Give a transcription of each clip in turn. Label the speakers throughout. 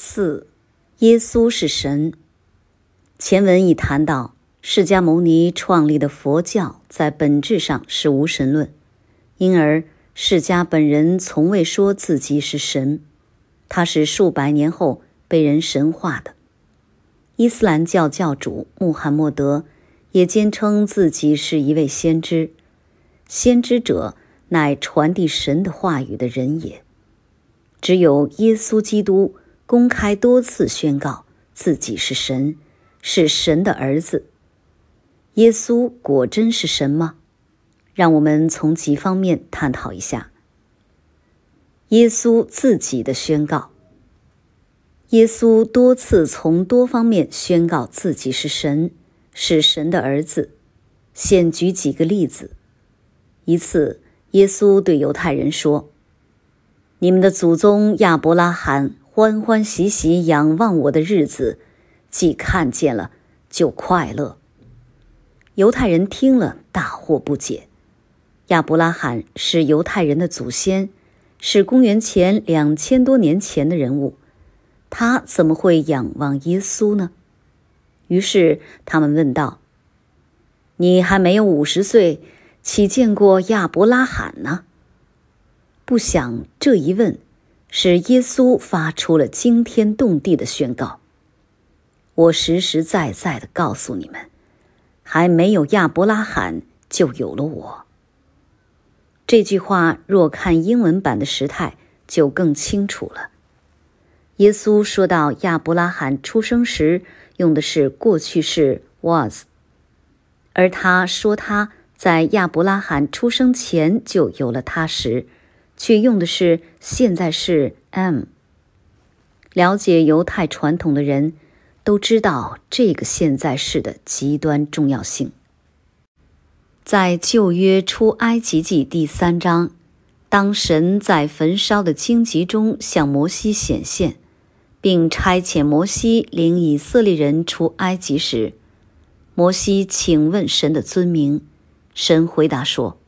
Speaker 1: 4. 耶稣是神。前文已谈到，释迦牟尼创立的佛教在本质上是无神论，因而释迦本人从未说自己是神，他是数百年后被人神化的。伊斯兰教教主穆罕默德也坚称自己是一位先知，先知者乃传递神的话语的人也。只有耶稣基督公开多次宣告自己是神，是神的儿子。耶稣果真是神吗？让我们从几方面探讨一下。耶稣自己的宣告。耶稣多次从多方面宣告自己是神，是神的儿子。现举几个例子。一次，耶稣对犹太人说：你们的祖宗亚伯拉罕欢欢喜喜仰望我的日子，既看见了，就快乐。犹太人听了大惑不解。亚伯拉罕是犹太人的祖先，是公元前2000多年前的人物，他怎么会仰望耶稣呢？于是他们问道：你还没有50岁，岂见过亚伯拉罕呢？不想这一问使耶稣发出了惊天动地的宣告：我实实在在地告诉你们，还没有亚伯拉罕就有了我。这句话若看英文版的时态就更清楚了。耶稣说到亚伯拉罕出生时用的是过去式 was， 而他说他在亚伯拉罕出生前就有了他时，却用的是现在式 am。 了解犹太传统的人都知道这个现在式的极端重要性。在旧约出埃及记第3章，当神在焚烧的荆棘中向摩西显现，并差遣摩西领以色列人出埃及时，摩西请问神的尊名，神回答说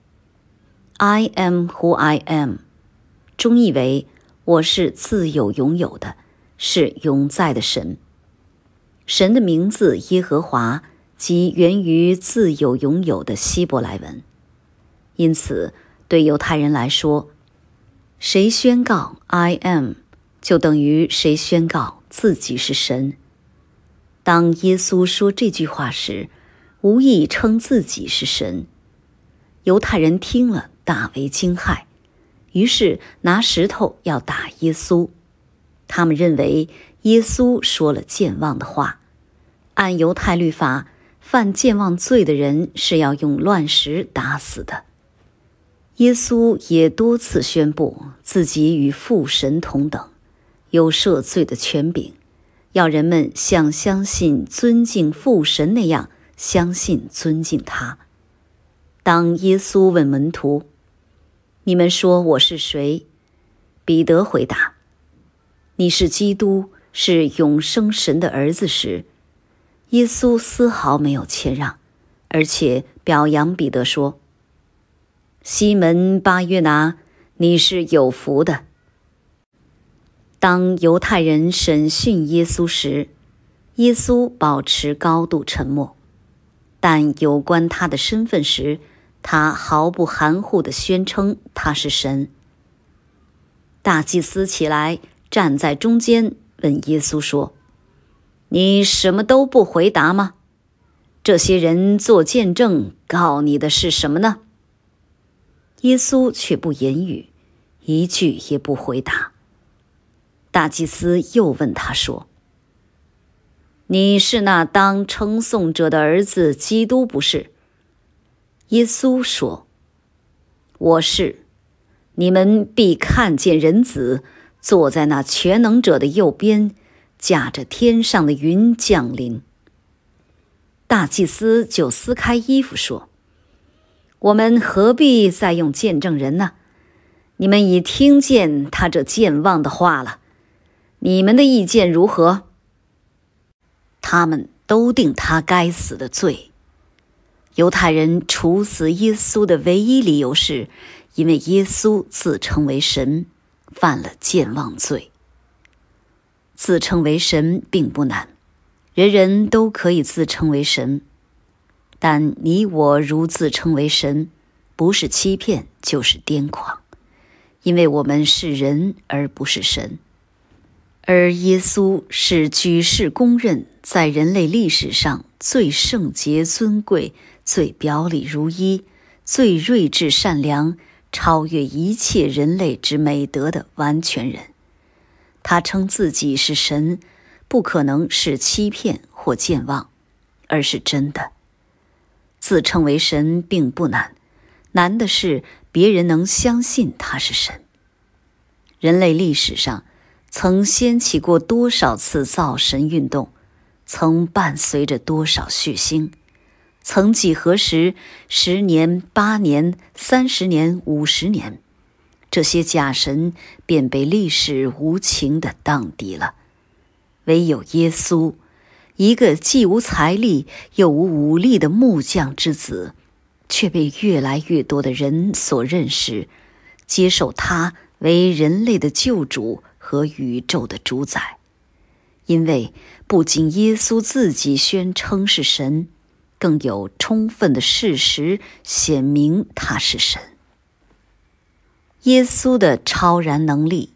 Speaker 1: I am who I am， 中译为我是自有永有的，是永在的神。神的名字耶和华即源于自有永有的希伯来文。因此对犹太人来说，谁宣告 I am， 就等于谁宣告自己是神。当耶稣说这句话时，无意称自己是神。犹太人听了大为惊骇，于是拿石头要打耶稣。他们认为耶稣说了僭妄的话。按犹太律法，犯僭妄罪的人是要用乱石打死的。耶稣也多次宣布自己与父神同等，有赦罪的权柄，要人们像相信尊敬父神那样相信尊敬他。当耶稣问门徒：你们说我是谁？彼得回答：你是基督，是永生神的儿子时，耶稣丝毫没有谦让，而且表扬彼得说：西门巴约拿，你是有福的。当犹太人审讯耶稣时，耶稣保持高度沉默，但有关他的身份时，他毫不含糊地宣称他是神。大祭司起来站在中间问耶稣说：你什么都不回答吗？这些人做见证告你的是什么呢？耶稣却不言语，一句也不回答。大祭司又问他说：你是那当称颂者的儿子基督不是？耶稣说：我是。你们必看见人子坐在那全能者的右边，驾着天上的云降临。大祭司就撕开衣服说：我们何必再用见证人呢？你们已听见他这僭妄的话了，你们的意见如何？他们都定他该死的罪。犹太人处死耶稣的唯一理由是因为耶稣自称为神，犯了僭妄罪。自自称为神并不难，人人都可以自称为神。但你我如自称为神，不是欺骗就是癫狂，因为我们是人而不是神。而耶稣是举世公认在人类历史上最圣洁尊贵、最表里如一、最睿智善良、超越一切人类之美德的完全人。他称自己是神，不可能是欺骗或健忘，而是真的。自称为神并不难，难的是别人能相信他是神。人类历史上曾掀起过多少次造神运动，曾伴随着多少血腥，曾几何时10年、8年、30年、50年，这些假神便被历史无情地荡涤了。唯有耶稣，一个既无财力又无武力的木匠之子，却被越来越多的人所认识，接受他为人类的救主和宇宙的主宰。因为不仅耶稣自己宣称是神，更有充分的事实显明他是神。耶稣的超然能力。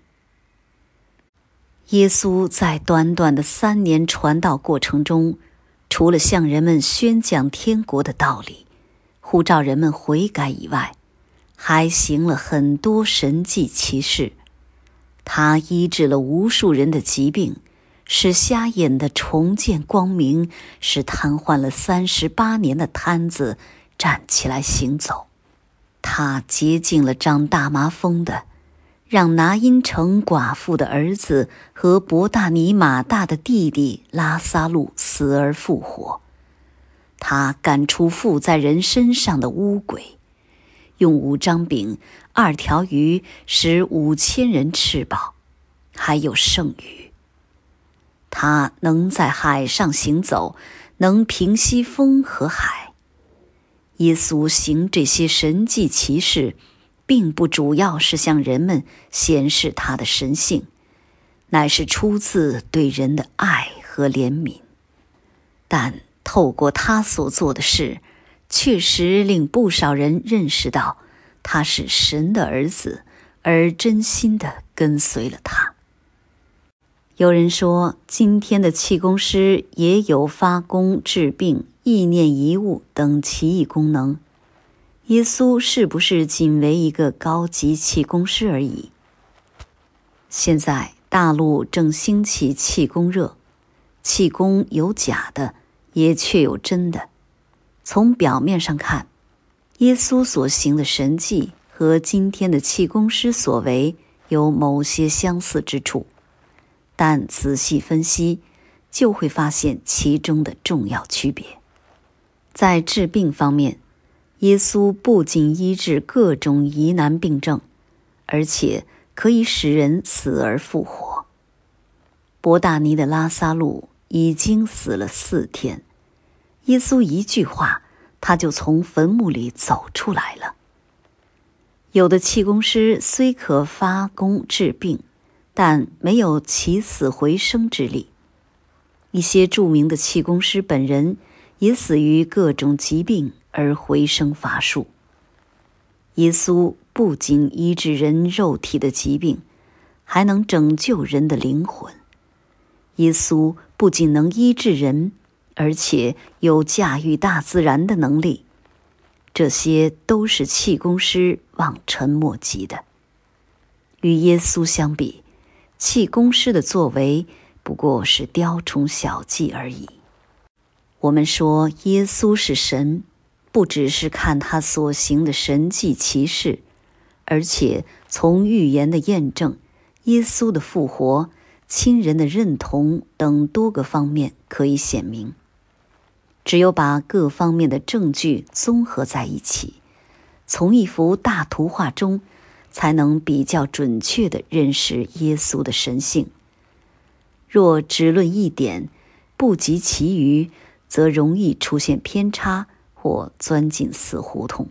Speaker 1: 耶稣在短短的3年传道过程中，除了向人们宣讲天国的道理，呼召人们悔改以外，还行了很多神迹奇事。他医治了无数人的疾病，使瞎眼的重见光明，使瘫痪了38年的瘫子站起来行走。他洁净了长大麻风的，让拿因城寡妇的儿子和伯大尼马大的弟弟拉撒路死而复活。他赶出附在人身上的污鬼，用5张饼、2条鱼使5000人吃饱，还有剩余。他能在海上行走，能平息风和海。耶稣行这些神迹奇事，并不主要是向人们显示他的神性，乃是出自对人的爱和怜悯。但透过他所做的事，确实令不少人认识到他是神的儿子，而真心地跟随了他。有人说，今天的气功师也有发功治病、意念移物等奇异功能。耶稣是不是仅为一个高级气功师而已？现在大陆正兴起气功热，气功有假的，也确有真的。从表面上看，耶稣所行的神迹和今天的气功师所为有某些相似之处，但仔细分析，就会发现其中的重要区别。在治病方面，耶稣不仅医治各种疑难病症，而且可以使人死而复活。伯大尼的拉撒路已经死了4天，耶稣一句话，他就从坟墓里走出来了。有的气功师虽可发功治病，但没有起死回生之力。一些著名的气功师本人也死于各种疾病而回生乏术。耶稣不仅医治人肉体的疾病，还能拯救人的灵魂。耶稣不仅能医治人，而且有驾驭大自然的能力。这些都是气功师望尘莫及的。与耶稣相比，气功师的作为不过是雕虫小技而已。我们说耶稣是神，不只是看他所行的神迹奇事，而且从预言的验证、耶稣的复活、亲人的认同等多个方面可以显明。只有把各方面的证据综合在一起，从一幅大图画中，才能比较准确地认识耶稣的神性。若只论一点，不及其余，则容易出现偏差或钻进死胡同。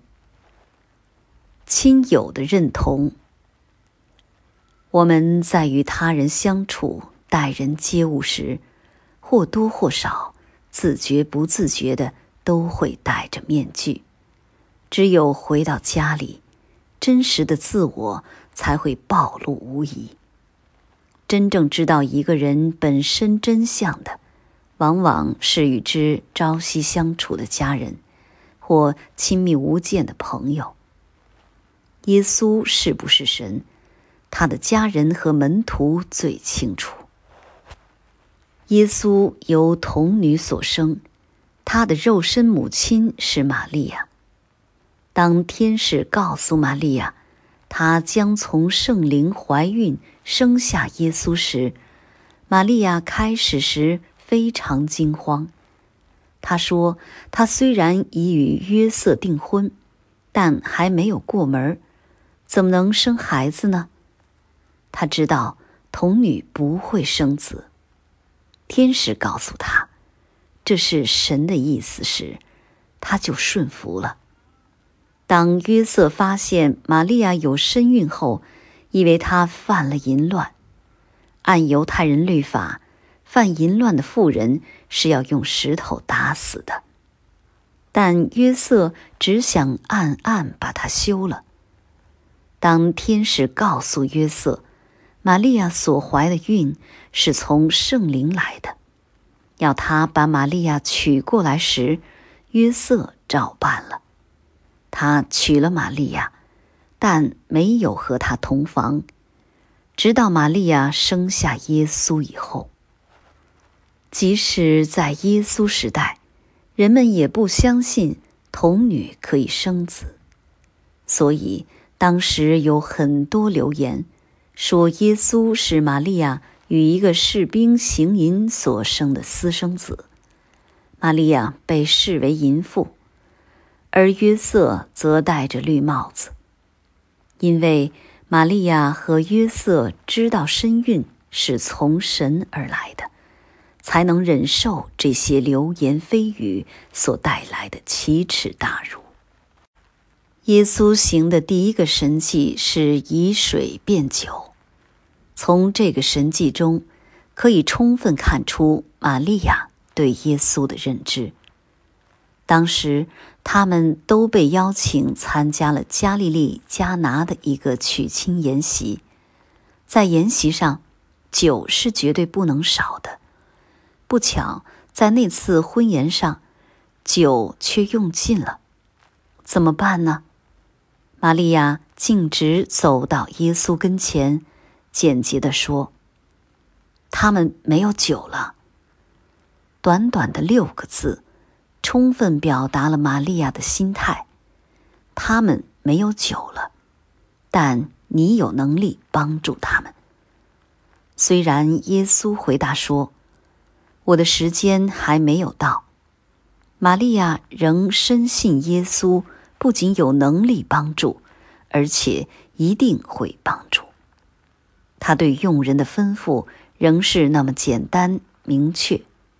Speaker 1: 亲友的认同。我们在与他人相处， 待人接物时，或多或少，自觉不自觉的都会戴着面具。只有回到家里，真实的自我才会暴露无遗。真正知道一个人本身真相的，往往是与之朝夕相处的家人，或亲密无间的朋友。耶稣是不是神，他的家人和门徒最清楚。耶稣由童女所生，他的肉身母亲是玛利亚。当天使告诉玛利亚，她将从圣灵怀孕生下耶稣时，玛利亚开始时非常惊慌。她说，她虽然已与约瑟订婚，但还没有过门，怎么能生孩子呢？她知道童女不会生子。天使告诉她，这是神的意思时，她就顺服了。当约瑟发现玛利亚有身孕后，以为她犯了淫乱。按犹太人律法，犯淫乱的妇人是要用石头打死的。但约瑟只想暗暗把她休了。当天使告诉约瑟，玛利亚所怀的孕是从圣灵来的，要他把玛利亚娶过来时，约瑟照办了。他娶了玛利亚，但没有和她同房，直到玛利亚生下耶稣以后。即使在耶稣时代，人们也不相信童女可以生子，所以当时有很多流言说耶稣是玛利亚与一个士兵行淫所生的私生子，玛利亚被视为淫妇，而约瑟则戴着绿帽子。因为玛利亚和约瑟知道身孕是从神而来的，才能忍受这些流言蜚语所带来的奇耻大辱。耶稣行的第一个神迹是以水变酒。从这个神迹中，可以充分看出玛利亚对耶稣的认知。当时他们都被邀请参加了加利利迦拿的一个娶亲筵席。在筵席上，酒是绝对不能少的。不巧，在那次婚宴上，酒却用尽了。怎么办呢？玛利亚径直走到耶稣跟前，简洁地说，他们没有酒了。短短的6个字，充分表达了玛利亚的心态。他们没有酒了，但你有能力帮助他们。虽然耶稣回答说，我的时间还没有到，玛利亚仍深信耶稣不仅有能力帮助，而且一定会帮助。他对用人的吩咐仍是那么简单明确。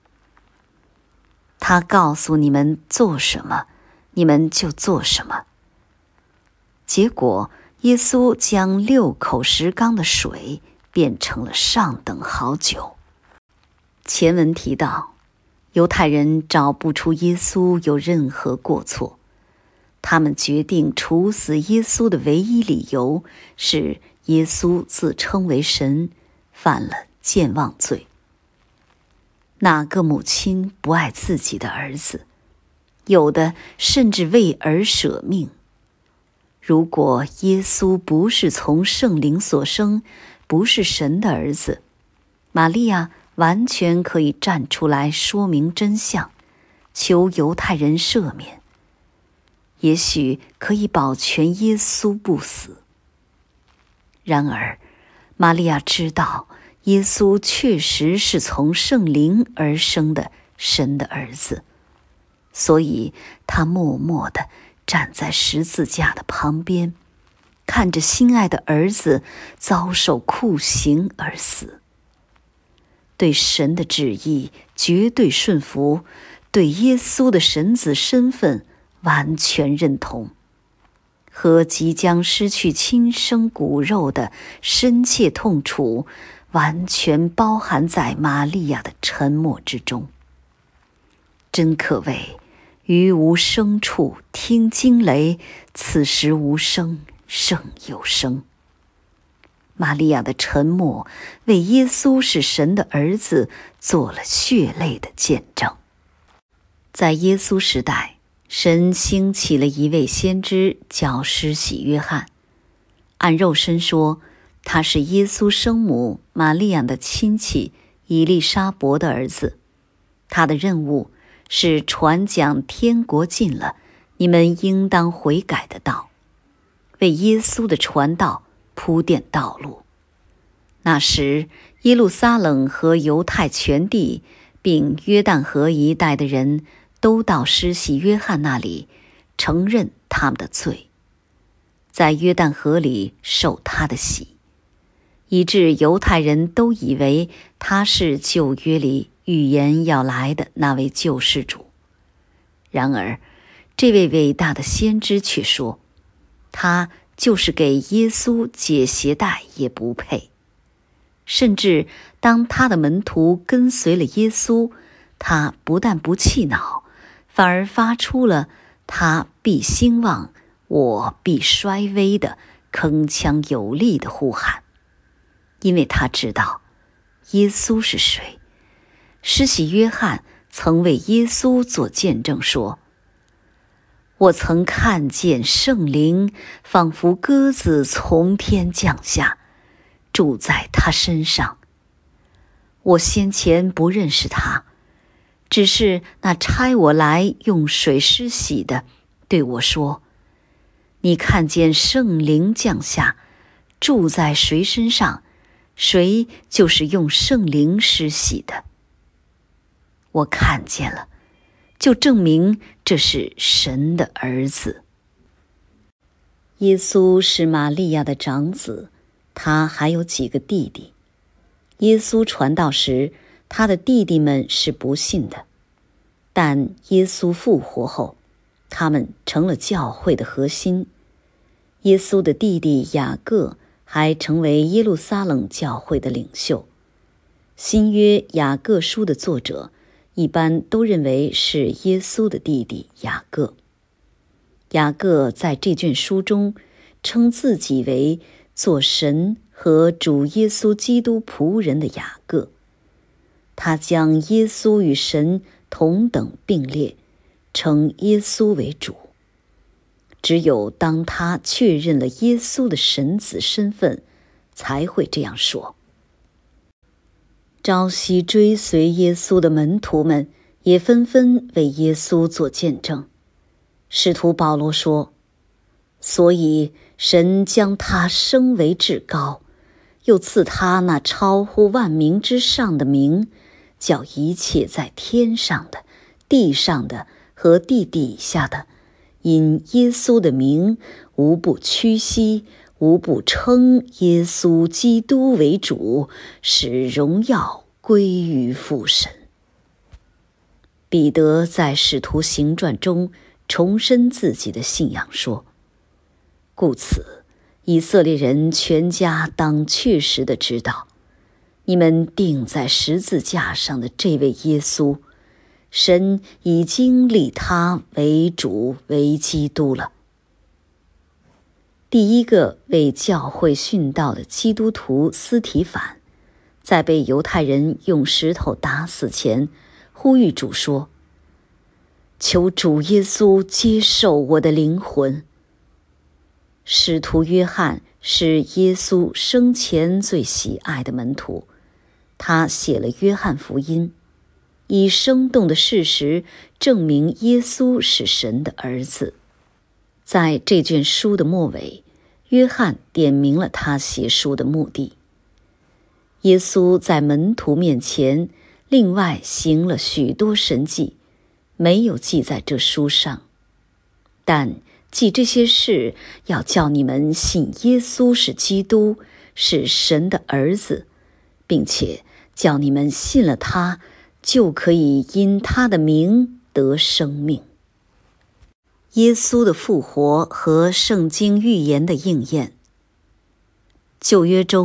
Speaker 1: 他告诉你们做什么，你们就做什么。结果，耶稣将6口石缸的水变成了上等好酒。前文提到，犹太人找不出耶稣有任何过错，他们决定处死耶稣的唯一理由是耶稣自称为神，犯了僭妄罪。哪个母亲不爱自己的儿子？有的甚至为儿舍命。如果耶稣不是从圣灵所生，不是神的儿子，玛利亚完全可以站出来说明真相，求犹太人赦免，也许可以保全耶稣不死。然而，玛利亚知道耶稣确实是从圣灵而生的神的儿子，所以她默默地站在十字架的旁边，看着心爱的儿子遭受酷刑而死。对神的旨意绝对顺服，对耶稣的神子身份完全认同，和即将失去亲生骨肉的深切痛楚完全包含在玛利亚的沉默之中。真可谓于无声处听惊雷，此时无声胜有声。玛利亚的沉默为耶稣是神的儿子做了血泪的见证。在耶稣时代，神兴起了一位先知，叫施洗约翰。按肉身说，他是耶稣生母玛利亚的亲戚以利沙伯的儿子。他的任务是传讲天国近了，你们应当悔改的道，为耶稣的传道铺垫道路。那时，耶路撒冷和犹太全地并约旦河一带的人都到施洗约翰那里，承认他们的罪，在约旦河里受他的洗，以致犹太人都以为他是旧约里预言要来的那位救世主。然而，这位伟大的先知却说，他就是给耶稣解鞋带也不配。甚至当他的门徒跟随了耶稣，他不但不气恼，反而发出了他必兴旺，我必衰微的铿锵有力的呼喊。因为他知道耶稣是谁。施洗约翰曾为耶稣做见证说，我曾看见圣灵仿佛鸽子从天降下，住在他身上。我先前不认识他，只是那差我来用水施洗的对我说，你看见圣灵降下，住在谁身上，谁就是用圣灵施洗的。我看见了，就证明这是神的儿子。耶稣是玛利亚的长子，他还有几个弟弟。耶稣传道时，他的弟弟们是不信的，但耶稣复活后，他们成了教会的核心。耶稣的弟弟雅各还成为耶路撒冷教会的领袖。新约雅各书的作者一般都认为是耶稣的弟弟雅各。雅各在这卷书中称自己为做神和主耶稣基督仆人的雅各，他将耶稣与神同等并列，称耶稣为主。只有当他确认了耶稣的神子身份，才会这样说。朝夕追随耶稣的门徒们也纷纷为耶稣做见证。使徒保罗说，所以神将他升为至高，又赐他那超乎万名之上的名，叫一切在天上的、地上的和地底下的，因耶稣的名，无不屈膝，无不称耶稣基督为主，使荣耀归于父神。彼得在使徒行传中重申自己的信仰说，故此以色列人全家当确实的知道，你们钉在十字架上的这位耶稣，神已经立他为主为基督了。第一个为教会殉道的基督徒司提反，在被犹太人用石头打死前，呼吁主说，求主耶稣接受我的灵魂。使徒约翰是耶稣生前最喜爱的门徒，他写了约翰福音，以生动的事实证明耶稣是神的儿子。在这卷书的末尾，约翰点明了他写书的目的。耶稣在门徒面前另外行了许多神迹，没有记在这书上，但记这些事，要叫你们信耶稣是基督，是神的儿子，并且叫你们信了他，就可以因他的名得生命。耶稣的复活和圣经预言的应验。旧约中，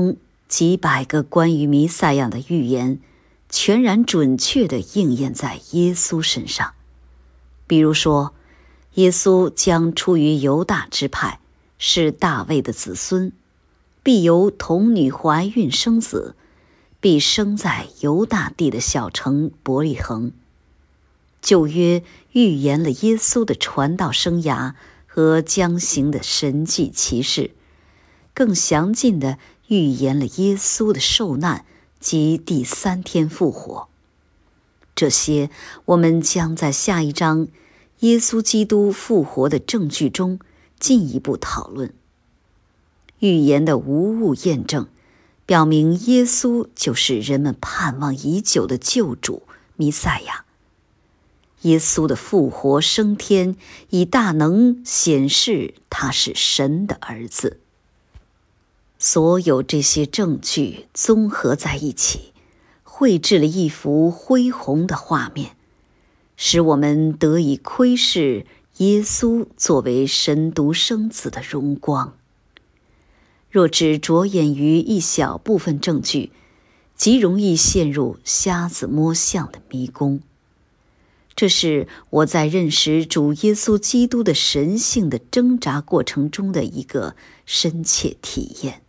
Speaker 1: 几百个关于弥赛亚的预言全然准确地应验在耶稣身上。比如说，耶稣将出于犹大支派，是大卫的子孙，必由童女怀孕生子，必生在犹大地的小城伯利恒。旧约预言了耶稣的传道生涯和将行的神迹奇事，更详尽地预言了耶稣的受难及第3天复活。这些我们将在下一章耶稣基督复活的证据中进一步讨论。预言的无误验证，表明耶稣就是人们盼望已久的救主弥赛亚。耶稣的复活升天，以大能显示他是神的儿子。所有这些证据综合在一起，绘制了一幅恢宏的画面，使我们得以窥视耶稣作为神独生子的荣光。若只着眼于一小部分证据，极容易陷入瞎子摸象的迷宫。这是我在认识主耶稣基督的神性的挣扎过程中的一个深切体验。